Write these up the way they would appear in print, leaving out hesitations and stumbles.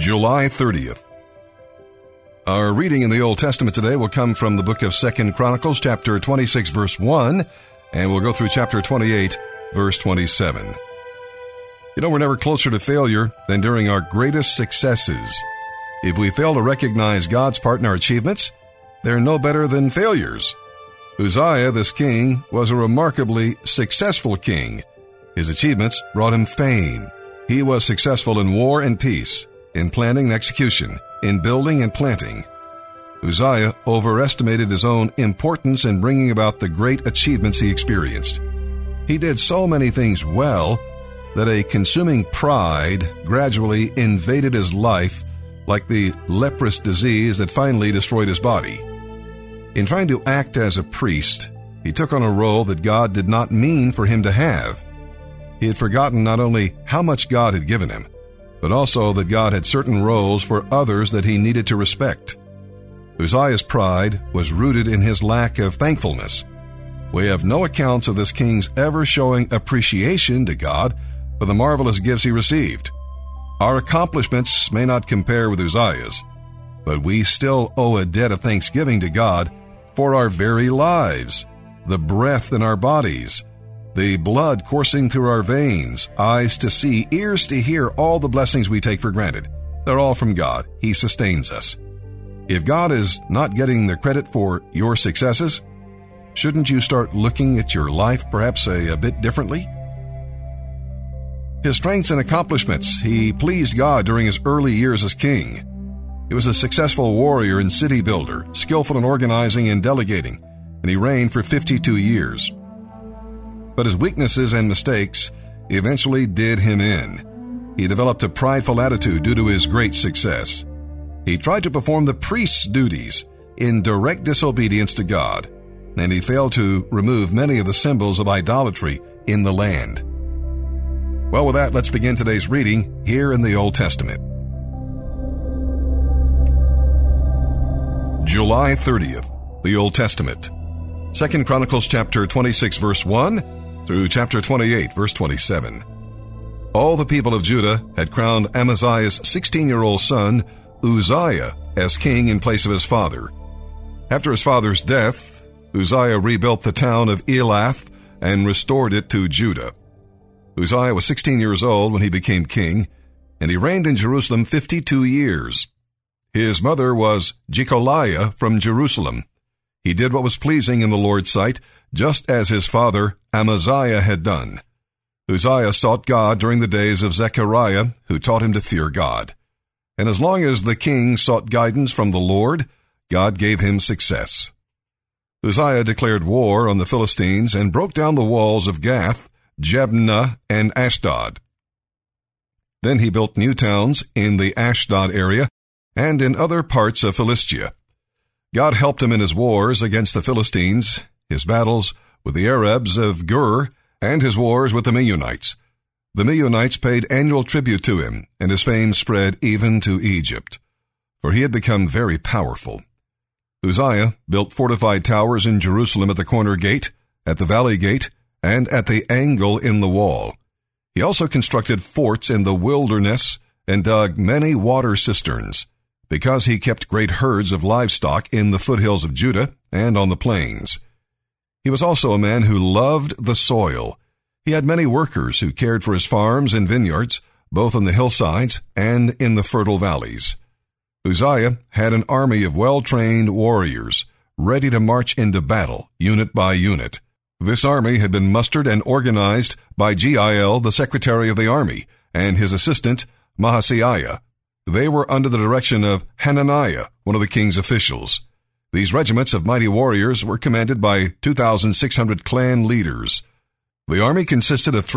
July 30th. Our reading in the Old Testament today will come from the book of 2 Chronicles, chapter 26, verse 1, and we'll go through chapter 28, verse 27. You know, we're never closer to failure than during our greatest successes. If we fail to recognize God's part in our achievements, they're no better than failures. Uzziah, this king, was a remarkably successful king. His achievements brought him fame. He was successful in war and peace, in planning and execution, in building and planting. Uzziah overestimated his own importance in bringing about the great achievements he experienced. He did so many things well that a consuming pride gradually invaded his life like the leprous disease that finally destroyed his body. In trying to act as a priest, he took on a role that God did not mean for him to have. He had forgotten not only how much God had given him, but also that God had certain roles for others that he needed to respect. Uzziah's pride was rooted in his lack of thankfulness. We have no accounts of this king's ever showing appreciation to God for the marvelous gifts he received. Our accomplishments may not compare with Uzziah's, but we still owe a debt of thanksgiving to God for our very lives, the breath in our bodies, the blood coursing through our veins, eyes to see, ears to hear, all the blessings we take for granted. They're all from God. He sustains us. If God is not getting the credit for your successes, shouldn't you start looking at your life perhaps a bit differently? His strengths and accomplishments. He pleased God during his early years as king. He was a successful warrior and city builder, skillful in organizing and delegating, and he reigned for 52 years. But his weaknesses and mistakes eventually did him in. He developed a prideful attitude due to his great success. He tried to perform the priest's duties in direct disobedience to God, and he failed to remove many of the symbols of idolatry in the land. Well, with that, let's begin today's reading here in the Old Testament. July 30th, the Old Testament. 2 Chronicles chapter 26, verse 1 through chapter 28, verse 27. All the people of Judah had crowned Amaziah's 16-year-old son, Uzziah, as king in place of his father. After his father's death, Uzziah rebuilt the town of Elath and restored it to Judah. Uzziah was 16 years old when he became king, and he reigned in Jerusalem 52 years. His mother was Jecoliah from Jerusalem. He did what was pleasing in the Lord's sight, just as his father Amaziah had done. Uzziah sought God during the days of Zechariah, who taught him to fear God. And as long as the king sought guidance from the Lord, God gave him success. Uzziah declared war on the Philistines and broke down the walls of Gath, Jabneh, and Ashdod. Then he built new towns in the Ashdod area and in other parts of Philistia. God helped him in his wars against the Philistines, his battles with the Arabs of Gur, and his wars with the Meunites. The Meunites paid annual tribute to him, and his fame spread even to Egypt, for he had become very powerful. Uzziah built fortified towers in Jerusalem at the corner gate, at the valley gate, and at the angle in the wall. He also constructed forts in the wilderness and dug many water cisterns, because he kept great herds of livestock in the foothills of Judah and on the plains. He was also a man who loved the soil. He had many workers who cared for his farms and vineyards, both on the hillsides and in the fertile valleys. Uzziah had an army of well-trained warriors, ready to march into battle, unit by unit. This army had been mustered and organized by Jeiel, the secretary of the army, and his assistant, Maaseiah. They were under the direction of Hananiah, one of the king's officials. These regiments of mighty warriors were commanded by 2,600 clan leaders. The army consisted of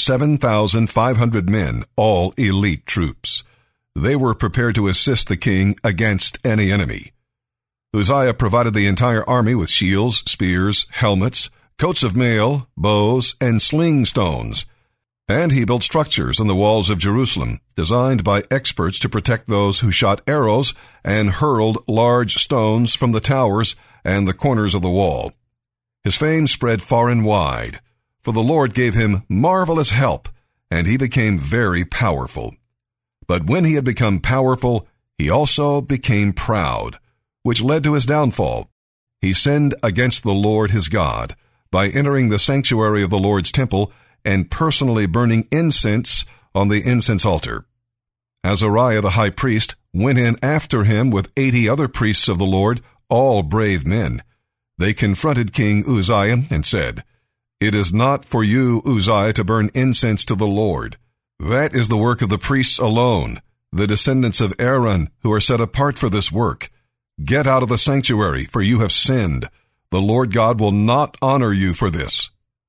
307,500 men, all elite troops. They were prepared to assist the king against any enemy. Uzziah provided the entire army with shields, spears, helmets, coats of mail, bows, and sling stones. And he built structures on the walls of Jerusalem, designed by experts to protect those who shot arrows and hurled large stones from the towers and the corners of the wall. His fame spread far and wide, for the Lord gave him marvelous help, and he became very powerful. But when he had become powerful, he also became proud, which led to his downfall. He sinned against the Lord his God by entering the sanctuary of the Lord's temple and personally burning incense on the incense altar. Azariah the high priest went in after him with 80 other priests of the Lord, all brave men. They confronted King Uzziah and said, "It is not for you, Uzziah, to burn incense to the Lord. That is the work of the priests alone, the descendants of Aaron, who are set apart for this work. Get out of the sanctuary, for you have sinned. The Lord God will not honor you for this."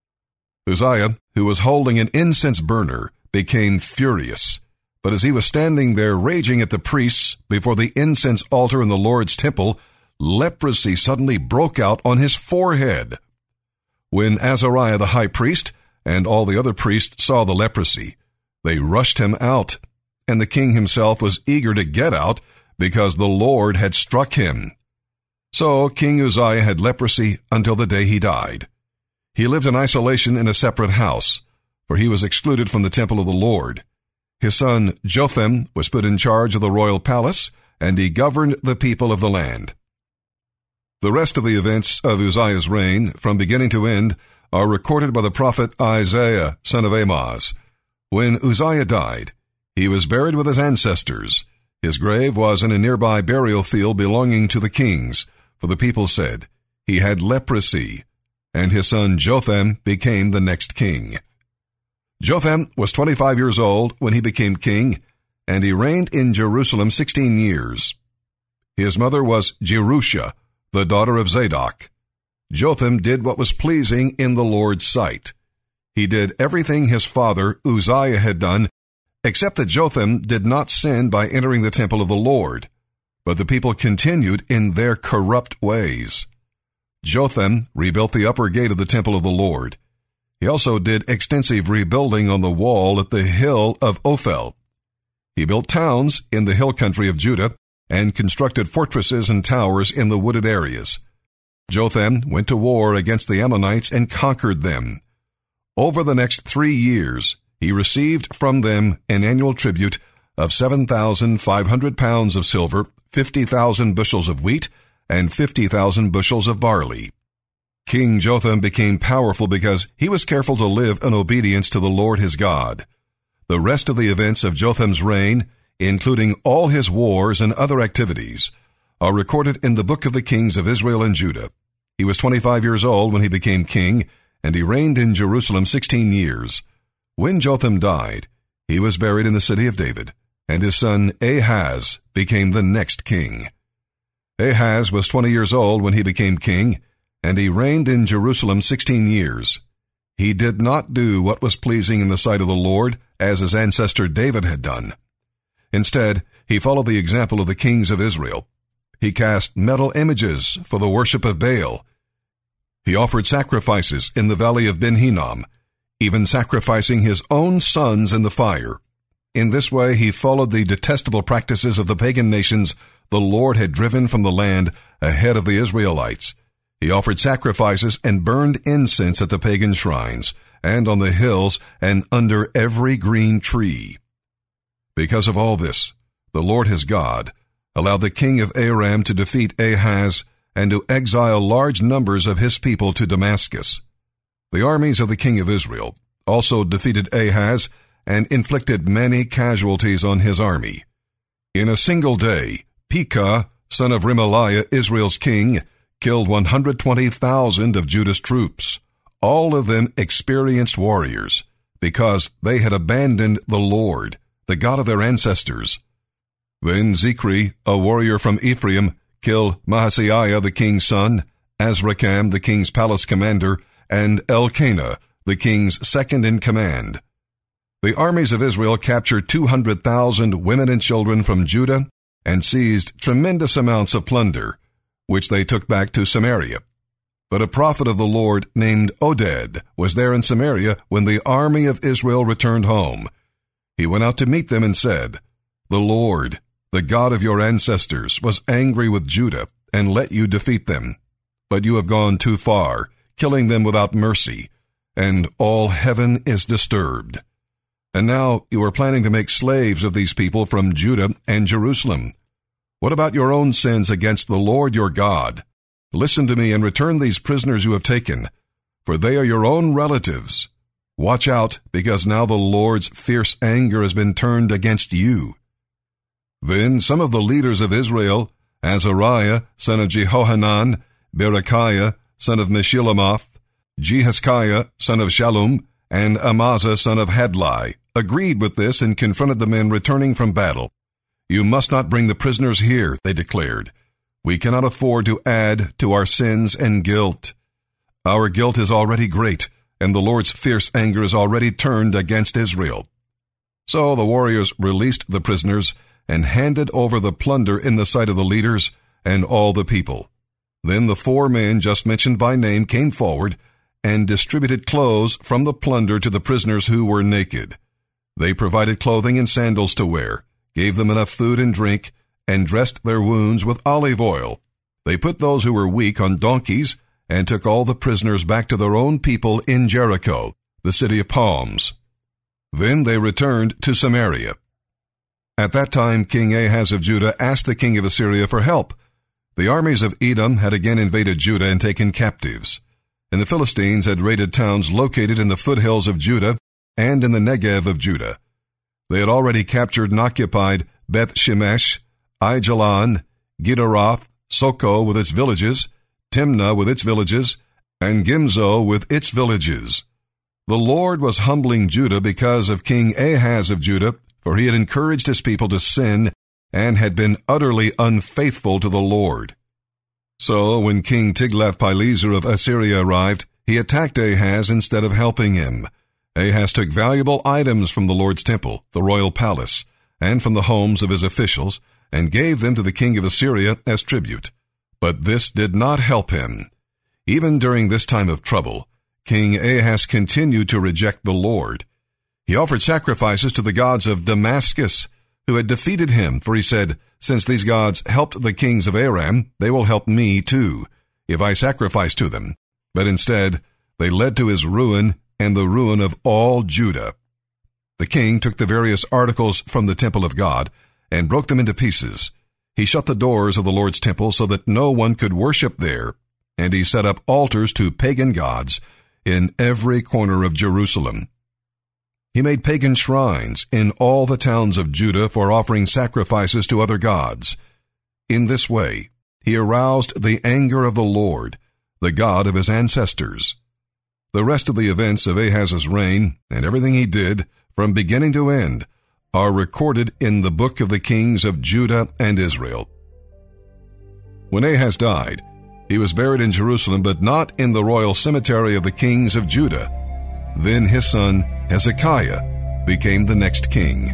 Uzziah, who was holding an incense burner, became furious. But as he was standing there raging at the priests before the incense altar in the Lord's temple, leprosy suddenly broke out on his forehead. When Azariah the high priest and all the other priests saw the leprosy, they rushed him out, and the king himself was eager to get out because the Lord had struck him. So King Uzziah had leprosy until the day he died. He lived in isolation in a separate house, for he was excluded from the temple of the Lord. His son Jotham was put in charge of the royal palace, and he governed the people of the land. The rest of the events of Uzziah's reign, from beginning to end, are recorded by the prophet Isaiah, son of Amoz. When Uzziah died, he was buried with his ancestors. His grave was in a nearby burial field belonging to the kings, for the people said, "He had leprosy," and his son Jotham became the next king. Jotham was 25 years old when he became king, and he reigned in Jerusalem 16 years. His mother was Jerusha, the daughter of Zadok. Jotham did what was pleasing in the Lord's sight. He did everything his father Uzziah had done, except that Jotham did not sin by entering the temple of the Lord, but the people continued in their corrupt ways. Jotham rebuilt the upper gate of the temple of the Lord. He also did extensive rebuilding on the wall at the hill of Ophel. He built towns in the hill country of Judah and constructed fortresses and towers in the wooded areas. Jotham went to war against the Ammonites and conquered them. Over the next 3 years, he received from them an annual tribute of 7,500 pounds of silver, 50,000 bushels of wheat, and 50,000 bushels of barley. King Jotham became powerful because he was careful to live in obedience to the Lord his God. The rest of the events of Jotham's reign, including all his wars and other activities, are recorded in the book of the kings of Israel and Judah. He was 25 years old when he became king, and he reigned in Jerusalem 16 years. When Jotham died, he was buried in the city of David, and his son Ahaz became the next king. Ahaz was 20 years old when he became king, and he reigned in Jerusalem 16 years. He did not do what was pleasing in the sight of the Lord, as his ancestor David had done. Instead, he followed the example of the kings of Israel. He cast metal images for the worship of Baal. He offered sacrifices in the valley of Ben Hinnom, even sacrificing his own sons in the fire. In this way, he followed the detestable practices of the pagan nations the Lord had driven from the land ahead of the Israelites. He offered sacrifices and burned incense at the pagan shrines, and on the hills, and under every green tree. Because of all this, the Lord his God allowed the king of Aram to defeat Ahaz and to exile large numbers of his people to Damascus. The armies of the king of Israel also defeated Ahaz and inflicted many casualties on his army. In a single day, Pekah, son of Remaliah, Israel's king, killed 120,000 of Judah's troops, all of them experienced warriors, because they had abandoned the Lord, the God of their ancestors. Then Zichri, a warrior from Ephraim, killed Maaseiah, the king's son, Azrikam, the king's palace commander, and Elkanah, the king's second in command. The armies of Israel captured 200,000 women and children from Judah and seized tremendous amounts of plunder, which they took back to Samaria. But a prophet of the Lord named Oded was there in Samaria when the army of Israel returned home. He went out to meet them and said, "The Lord, the God of your ancestors, was angry with Judah and let you defeat them. But you have gone too far, killing them without mercy, and all heaven is disturbed." And now you are planning to make slaves of these people from Judah and Jerusalem. What about your own sins against the Lord your God? Listen to me and return these prisoners you have taken, for they are your own relatives. Watch out, because now the Lord's fierce anger has been turned against you." Then some of the leaders of Israel, Azariah, son of Jehohanan, Berechiah, son of Meshillemoth, Jehizkiah, son of Shallum, and Amazah, son of Hadlai, agreed with this and confronted the men returning from battle. "You must not bring the prisoners here," they declared. "We cannot afford to add to our sins and guilt. Our guilt is already great, and the Lord's fierce anger is already turned against Israel." So the warriors released the prisoners and handed over the plunder in the sight of the leaders and all the people. Then the 4 men just mentioned by name came forward and distributed clothes from the plunder to the prisoners who were naked. They provided clothing and sandals to wear, gave them enough food and drink, and dressed their wounds with olive oil. They put those who were weak on donkeys and took all the prisoners back to their own people in Jericho, the city of palms. Then they returned to Samaria. At that time, King Ahaz of Judah asked the king of Assyria for help. The armies of Edom had again invaded Judah and taken captives, and the Philistines had raided towns located in the foothills of Judah and in the Negev of Judah. They had already captured and occupied Beth Shemesh, Aijalon, Gederoth, Soko with its villages, Timnah with its villages, and Gimzo with its villages. The Lord was humbling Judah because of King Ahaz of Judah, for he had encouraged his people to sin and had been utterly unfaithful to the Lord. So when King Tiglath-Pileser of Assyria arrived, he attacked Ahaz instead of helping him. Ahaz took valuable items from the Lord's temple, the royal palace, and from the homes of his officials, and gave them to the king of Assyria as tribute. But this did not help him. Even during this time of trouble, King Ahaz continued to reject the Lord. He offered sacrifices to the gods of Damascus, who had defeated him, for he said, "Since these gods helped the kings of Aram, they will help me too, if I sacrifice to them." But instead, they led to his ruin and the ruin of all Judah. The king took the various articles from the temple of God and broke them into pieces. He shut the doors of the Lord's temple so that no one could worship there, and he set up altars to pagan gods in every corner of Jerusalem. He made pagan shrines in all the towns of Judah for offering sacrifices to other gods. In this way, he aroused the anger of the Lord, the God of his ancestors. The rest of the events of Ahaz's reign and everything he did, from beginning to end, are recorded in the book of the kings of Judah and Israel. When Ahaz died, he was buried in Jerusalem, but not in the royal cemetery of the kings of Judah. Then his son Hezekiah became the next king.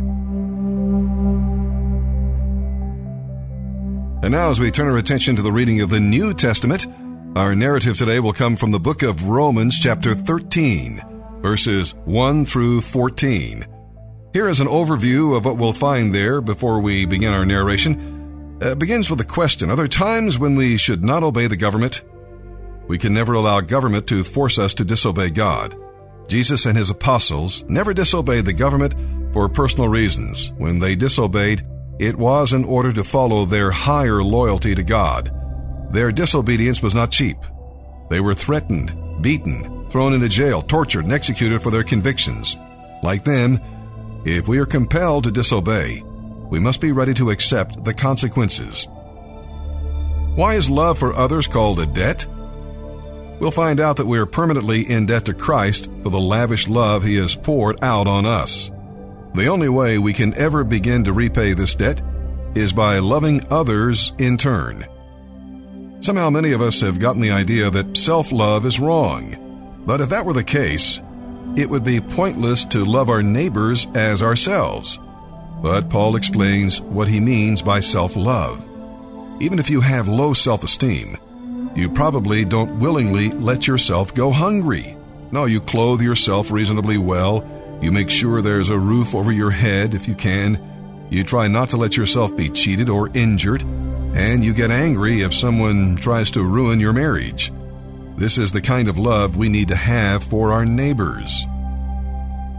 And now, as we turn our attention to the reading of the New Testament, our narrative today will come from the book of Romans, chapter 13, verses 1 through 14. Here is an overview of what we'll find there before we begin our narration. It begins with a question: are there times when we should not obey the government? We can never allow government to force us to disobey God. Jesus and his apostles never disobeyed the government for personal reasons. When they disobeyed, it was in order to follow their higher loyalty to God. Their disobedience was not cheap. They were threatened, beaten, thrown into jail, tortured, and executed for their convictions. Like them, if we are compelled to disobey, we must be ready to accept the consequences. Why is love for others called a debt? We'll find out that we are permanently in debt to Christ for the lavish love he has poured out on us. The only way we can ever begin to repay this debt is by loving others in turn. Somehow many of us have gotten the idea that self-love is wrong. But if that were the case, it would be pointless to love our neighbors as ourselves. But Paul explains what he means by self-love. Even if you have low self-esteem, you probably don't willingly let yourself go hungry. No, you clothe yourself reasonably well. You make sure there's a roof over your head if you can. You try not to let yourself be cheated or injured. And you get angry if someone tries to ruin your marriage. This is the kind of love we need to have for our neighbors.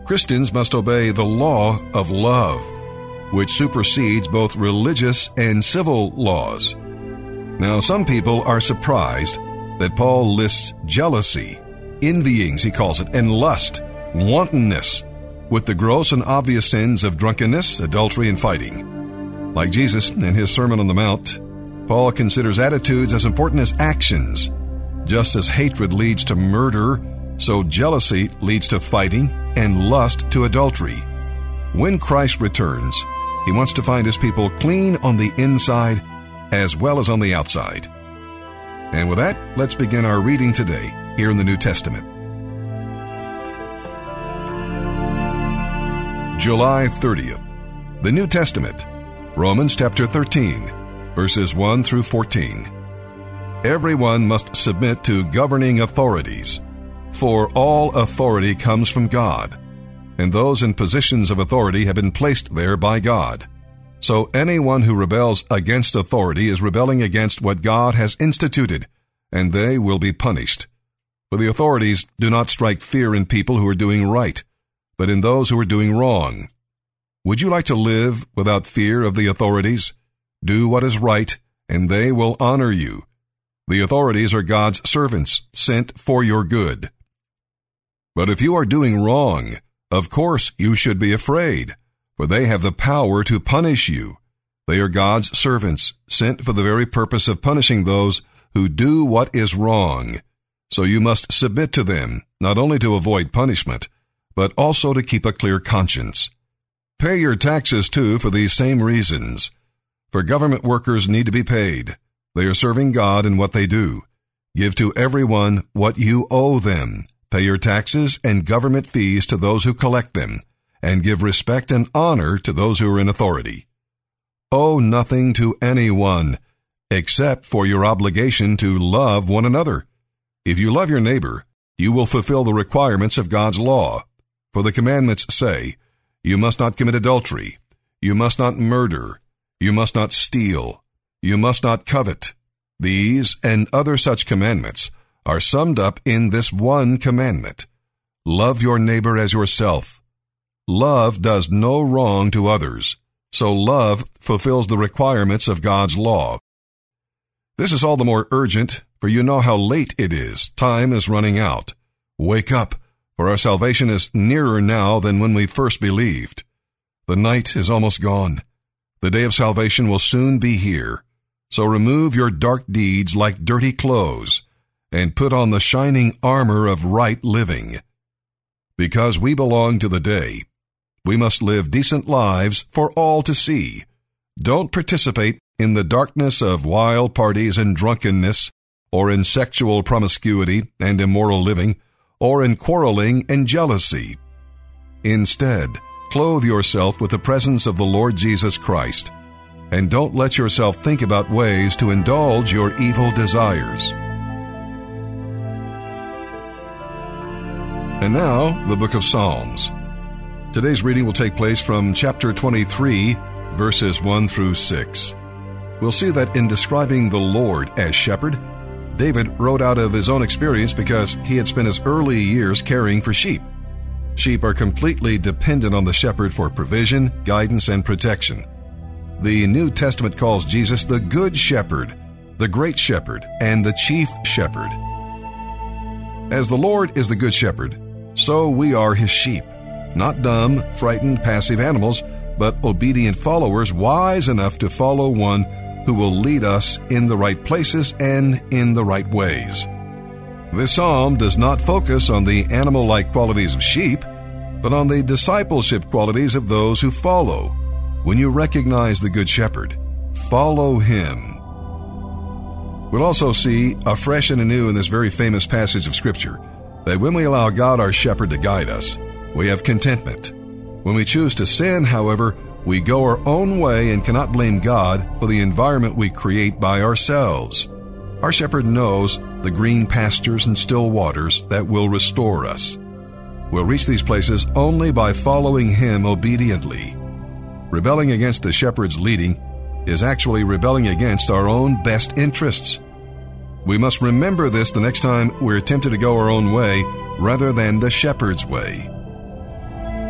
Christians must obey the law of love, which supersedes both religious and civil laws. Now, some people are surprised that Paul lists jealousy, envyings, he calls it, and lust, wantonness, with the gross and obvious sins of drunkenness, adultery, and fighting. Like Jesus in his Sermon on the Mount, Paul considers attitudes as important as actions. Just as hatred leads to murder, so jealousy leads to fighting and lust to adultery. When Christ returns, he wants to find his people clean on the inside as well as on the outside. And with that, let's begin our reading today here in the New Testament. July 30th, the New Testament, Romans chapter 13, verses 1 through 14. Everyone must submit to governing authorities, for all authority comes from God, and those in positions of authority have been placed there by God. So anyone who rebels against authority is rebelling against what God has instituted, and they will be punished. For the authorities do not strike fear in people who are doing right, but in those who are doing wrong. Would you like to live without fear of the authorities? Do what is right, and they will honor you. The authorities are God's servants, sent for your good. But if you are doing wrong, of course you should be afraid, for they have the power to punish you. They are God's servants, sent for the very purpose of punishing those who do what is wrong. So you must submit to them, not only to avoid punishment, but also to keep a clear conscience. Pay your taxes, too, for these same reasons. For government workers need to be paid. They are serving God in what they do. Give to everyone what you owe them. Pay your taxes and government fees to those who collect them, and give respect and honor to those who are in authority. Owe nothing to anyone, except for your obligation to love one another. If you love your neighbor, you will fulfill the requirements of God's law. For the commandments say, you must not commit adultery, you must not murder, you must not steal, you must not covet. These and other such commandments are summed up in this one commandment: love your neighbor as yourself. Love does no wrong to others, so love fulfills the requirements of God's law. This is all the more urgent, for you know how late it is. Time is running out. Wake up, for our salvation is nearer now than when we first believed. The night is almost gone. The day of salvation will soon be here. So remove your dark deeds like dirty clothes, and put on the shining armor of right living. Because we belong to the day, we must live decent lives for all to see. Don't participate in the darkness of wild parties and drunkenness, or in sexual promiscuity and immoral living, or in quarreling and jealousy. Instead, clothe yourself with the presence of the Lord Jesus Christ, and don't let yourself think about ways to indulge your evil desires. And now, the book of Psalms. Today's reading will take place from chapter 23, verses 1 through 6. We'll see that in describing the Lord as shepherd, David wrote out of his own experience because he had spent his early years caring for sheep. Sheep are completely dependent on the shepherd for provision, guidance, and protection. The New Testament calls Jesus the Good Shepherd, the Great Shepherd, and the Chief Shepherd. As the Lord is the Good Shepherd, so we are his sheep, not dumb, frightened, passive animals, but obedient followers wise enough to follow one who will lead us in the right places and in the right ways. This psalm does not focus on the animal-like qualities of sheep, but on the discipleship qualities of those who follow. When you recognize the Good Shepherd, follow him. We'll also see afresh and anew in this very famous passage of Scripture that when we allow God our shepherd to guide us, we have contentment. When we choose to sin, however, we go our own way and cannot blame God for the environment we create by ourselves. Our shepherd knows the green pastures and still waters that will restore us. We'll reach these places only by following him obediently. Rebelling against the shepherd's leading is actually rebelling against our own best interests. We must remember this the next time we're tempted to go our own way rather than the shepherd's way.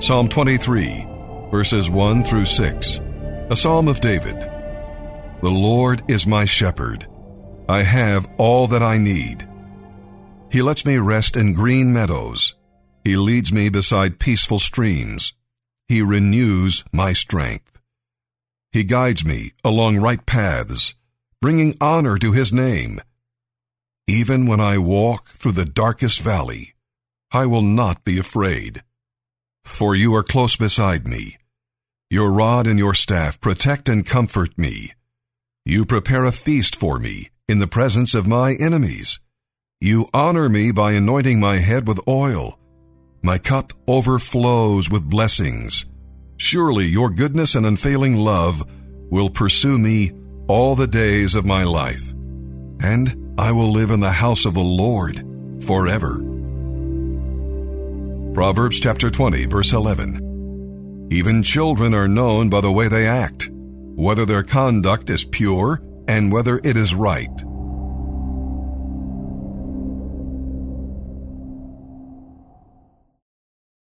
Psalm 23, verses 1 through 6, a psalm of David. The Lord is my shepherd. I have all that I need. He lets me rest in green meadows. He leads me beside peaceful streams. He renews my strength. He guides me along right paths, bringing honor to his name. Even when I walk through the darkest valley, I will not be afraid. For you are close beside me. Your rod and your staff protect and comfort me. You prepare a feast for me in the presence of my enemies. You honor me by anointing my head with oil. My cup overflows with blessings. Surely your goodness and unfailing love will pursue me all the days of my life, and I will live in the house of the Lord forever. Proverbs chapter 20, verse 11. Even children are known by the way they act, whether their conduct is pure and whether it is right.